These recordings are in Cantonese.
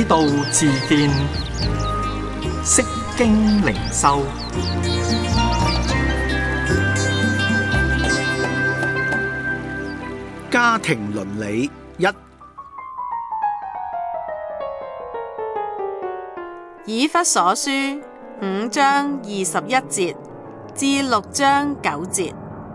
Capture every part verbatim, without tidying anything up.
道自見，釋經靈修。 家庭倫理一。 以弗所書五章二十一節至六章九節，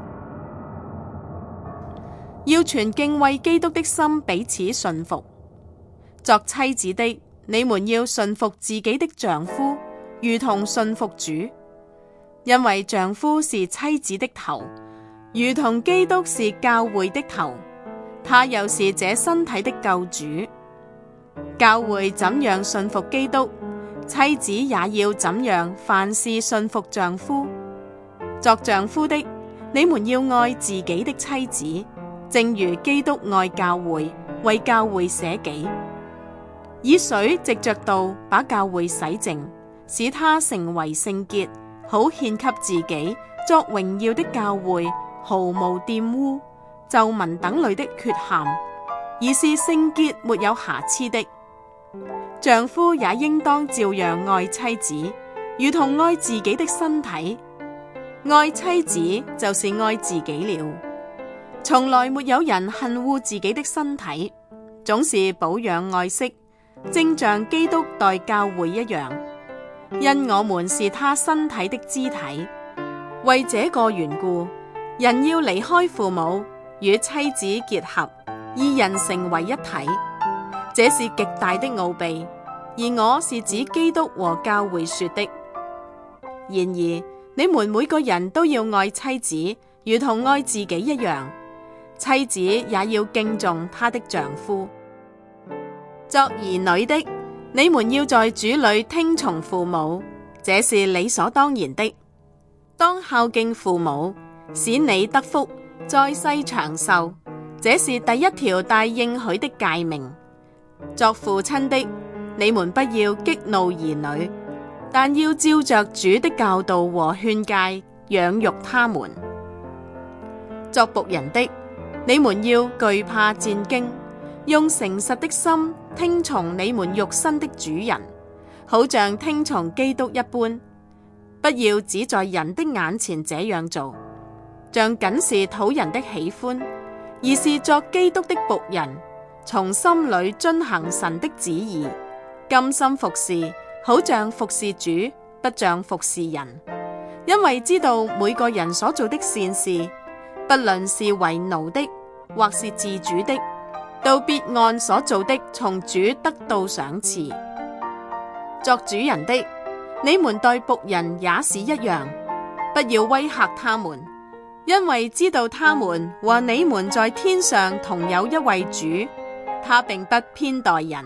要存敬畏基督的心彼此順服。作妻子的，你們要順服自己的丈夫，如同順服主，因為丈夫是妻子的頭，如同基督是教會的頭，他又是這身體的救主。教會怎樣順服基督，妻子也要怎樣凡事順服丈夫。作丈夫的，你們要愛自己的妻子，正如基督愛教會，為教會捨己，以水藉着道把教會洗淨，使他成為聖潔，好獻給自己作榮耀的教會，毫無玷污、皺紋等類的缺陷，而是聖潔沒有瑕疵的。丈夫也應當照樣愛妻子，如同愛自己的身體。愛妻子就是愛自己了。從來沒有人恨惡自己的身體，總是保養愛惜，正像基督待教會一樣，因我們是他身體的肢體。為這個緣故，人要離開父母，與妻子結合，二人成為一體。這是極大的奧秘，而我是指基督和教會說的。然而，你們每個人都要愛妻子，如同愛自己一樣。妻子也要敬重她的丈夫。作兒女的，你們要在主裏聽從父母，這是理所當然的。當孝敬父母，使你得福，在世長壽，這是第一條帶應許的誡命。作父親的，你們不要激怒兒女，但要照着主的教導和勸誡養育他們。作僕人的，你們要懼怕戰兢，用誠實的心聽從你們肉身的主人，好像聽從基督一般。不要只在人的眼前這樣做，像僅是討人的喜歡，而是作基督的僕人，從心裏遵行神的旨意，甘心服侍，好像服侍主，不像服侍人。因為知道每個人所做的善事，不論是為奴的，或是自主的，都必按所做的從主得到賞賜。作主人的，你們待僕人也是一樣，不要威嚇他們，因為知道他們和你們在天上同有一位主，他並不偏待人。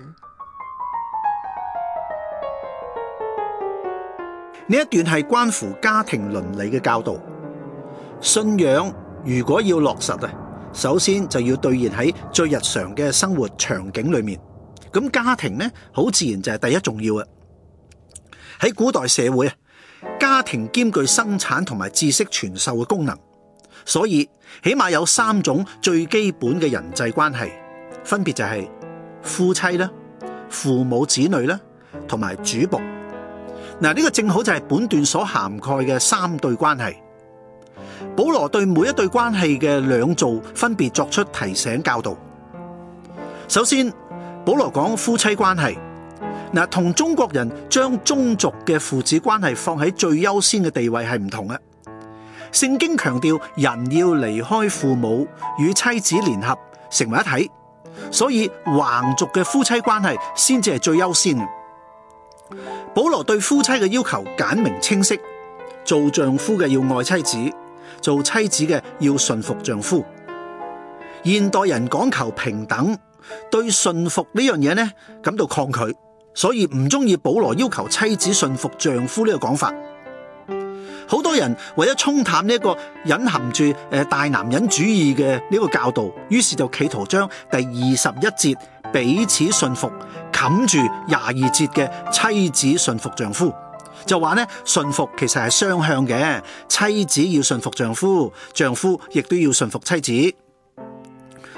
呢一段係關乎家庭倫理嘅教導。信仰如果要落實啊，首先就要兌現喺最日常嘅生活場景裏面。咁家庭呢，好自然就係第一重要啊。喺古代社會啊，家庭兼具生產同埋知識傳授嘅功能，所以起碼有三種最基本嘅人際關係，分別就係夫妻啦、父母子女啦，同埋主僕。嗱，呢個正好就係本段所涵蓋嘅三對關係。保羅對每一對關係嘅兩造分別作出提醒教導。首先，保羅講夫妻關係，嗱，同中國人將宗族嘅父子關係放喺最優先嘅地位係唔同嘅。聖經強調人要離開父母，與妻子聯合成為一體，所以橫族嘅夫妻關係先至係最優先嘅。保羅對夫妻嘅要求簡明清晰，做丈夫嘅要愛妻子，做妻子嘅要順服丈夫。現代人講求平等，對順服呢樣嘢呢感到抗拒，所以唔中意保羅要求妻子順服丈夫呢個講法。好多人為咗沖淡呢一個隱含住誒大男人主義嘅呢個教導，於是就企圖將第二十一節彼此順服冚住廿二節嘅妻子順服丈夫，就話呢順服其實係雙向嘅，妻子要順服丈夫，丈夫亦都要順服妻子。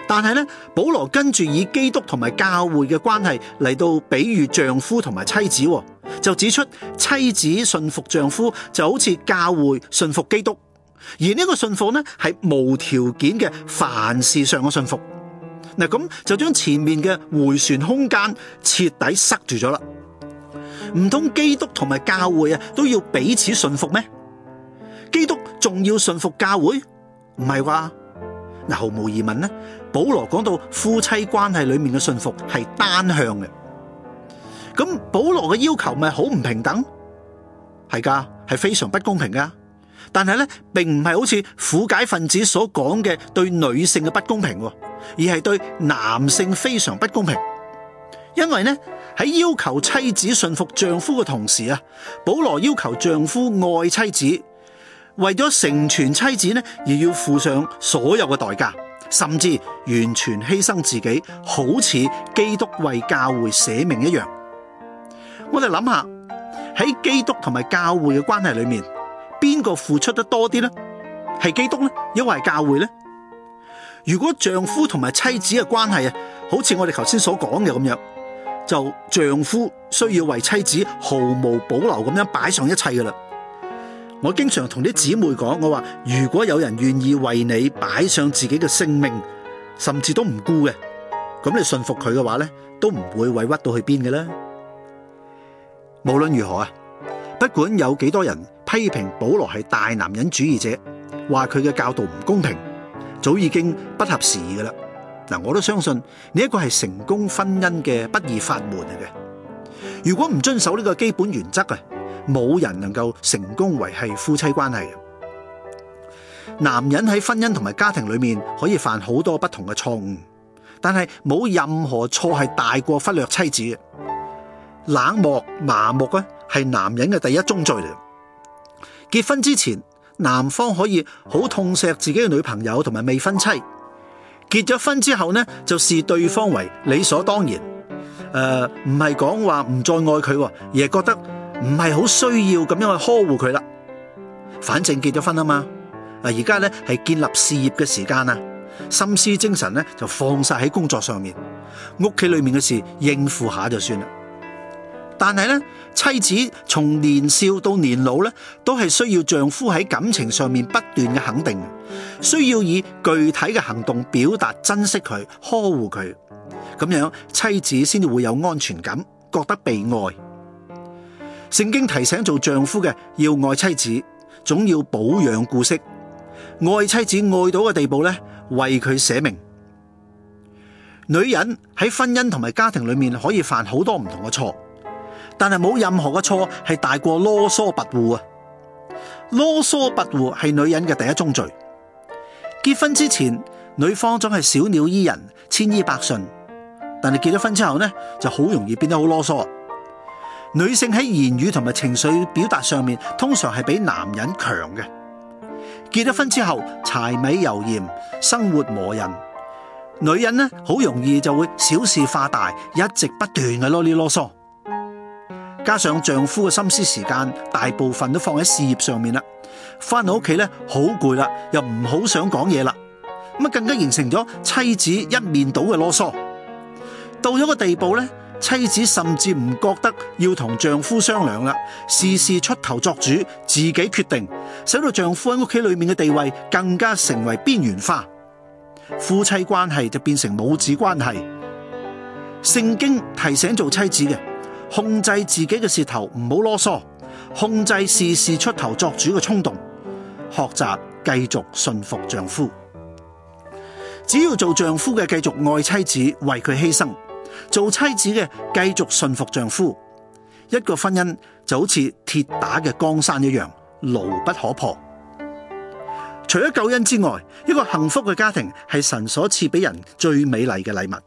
但係咧，保羅跟住以基督同埋教會嘅關係嚟到比喻丈夫同埋妻子，就指出妻子順服丈夫就好似教會順服基督，而呢個順服呢係無條件嘅凡事上嘅順服。嗱，咁就將前面嘅迴旋空間徹底塞住咗啦。唔通基督同埋教會啊都要彼此順服咩？基督仲要順服教會？唔係啩？嗱，毫無疑問呢，保羅講到夫妻關係裏面嘅順服係單向嘅。咁保羅嘅要求咪好唔平等？係噶，係非常不公平噶。但係咧，並唔係好似苦解分子所講嘅對女性嘅不公平，而係對男性非常不公平。因為呢，喺要求妻子順服丈夫嘅同時啊，保羅要求丈夫愛妻子，為咗成全妻子呢，而要付上所有嘅代價，甚至完全犧牲自己，好似基督為教會捨命一樣。我哋諗下，喺基督同埋教會嘅關係裏面，邊個付出得多啲呢？係基督呢？抑或係教會呢？如果丈夫同埋妻子嘅關係啊，好似我哋頭先所講嘅咁樣，就丈夫需要為妻子毫無保留咁樣擺上一切噶啦。我經常同啲姊妹講，我話如果有人願意為你擺上自己嘅性命，甚至都唔顧嘅，咁你信服佢嘅話呢，都唔會委屈到去邊嘅啦。無論如何啊，不管有幾多人批評保羅係大男人主義者，話佢嘅教導唔公平，早已經不合時宜噶啦。嗱，我都相信呢一個係成功婚姻嘅不二法門嚟嘅。如果唔遵守呢個基本原則啊，冇人能夠成功維繫夫妻關係。男人喺婚姻同埋家庭裏面可以犯好多不同嘅錯誤，但係冇任何錯係大過忽略妻子嘅。冷漠麻木啊，係男人嘅第一宗罪嚟。結婚之前，男方可以好痛錫自己嘅女朋友同埋未婚妻，結咗婚之後呢，就視對方為理所當然。誒、呃，唔係講話唔再愛佢，而係覺得唔係好需要咁樣去呵護佢啦。反正結咗婚啊嘛，而家呢係建立事業嘅時間啊，心思精神呢就放晒喺工作上面，屋企裏面嘅事應付下就算啦。但係咧，妻子從年少到年老咧，都係需要丈夫喺感情上面不斷嘅肯定，需要以具體嘅行動表達珍惜佢、呵護佢，咁樣妻子先至會有安全感，覺得被愛。聖經提醒做丈夫嘅要愛妻子，總要保養顧惜，愛妻子愛到嘅地步咧，為佢捨命。女人喺婚姻同埋家庭裏面可以犯好多唔同嘅錯。但係冇任何嘅錯係大過囉嗦跋扈啊！囉嗦跋扈係女人嘅第一宗罪。結婚之前，女方總係小鳥依人、千依百順，但係結咗婚之後呢，就好容易變得好囉嗦。女性喺言語同埋情緒表達上面，通常係比男人強嘅。結咗婚之後，柴米油鹽，生活磨人，女人呢好容易就會小事化大，一直不斷嘅囉哩囉嗦。加上丈夫嘅心思時間大部分都放喺事業上面啦，翻到屋企咧好攰啦，又唔好想講嘢啦，咁啊更加形成咗妻子一面倒嘅囉嗦。到咗個地步咧，妻子甚至唔覺得要同丈夫商量啦，事事出頭作主，自己決定，使到丈夫喺屋企裏面嘅地位更加成為邊緣化，夫妻關係就變成母子關係。聖經提醒做妻子嘅，控制自己嘅舌頭，唔好囉嗦，控制事事出頭作主嘅衝動，學習繼續順服丈夫。只要做丈夫嘅繼續愛妻子，為佢犧牲；做妻子嘅繼續順服丈夫。一個婚姻就好似鐵打嘅江山一樣，牢不可破。除咗救恩之外，一個幸福嘅家庭係神所賜俾人最美麗嘅禮物。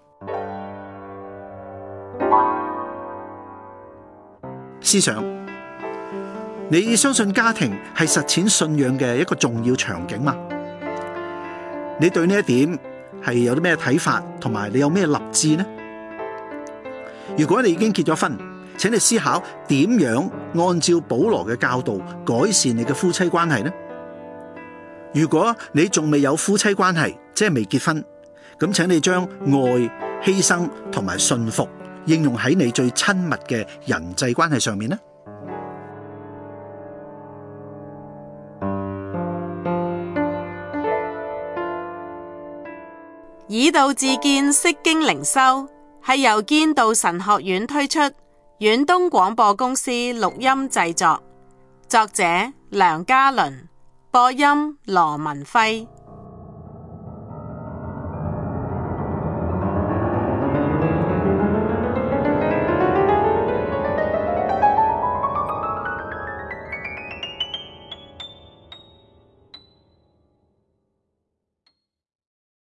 思想，你相信家庭係實踐信仰嘅一個重要場景嗎？你對呢一點係有啲咩睇法，同埋你有咩立志呢？如果你已經結咗婚，請你思考點樣按照保羅嘅教導改善你嘅夫妻關係呢？如果你仲未有夫妻關係，即係未結婚， 咁請你將愛、犧牲同埋信服應用喺你最親密嘅人際關係上面呢？ 以道自見，釋經靈修係由堅道神學院推出，遠東廣播公司錄音製作，作者梁家麟，播音羅文輝。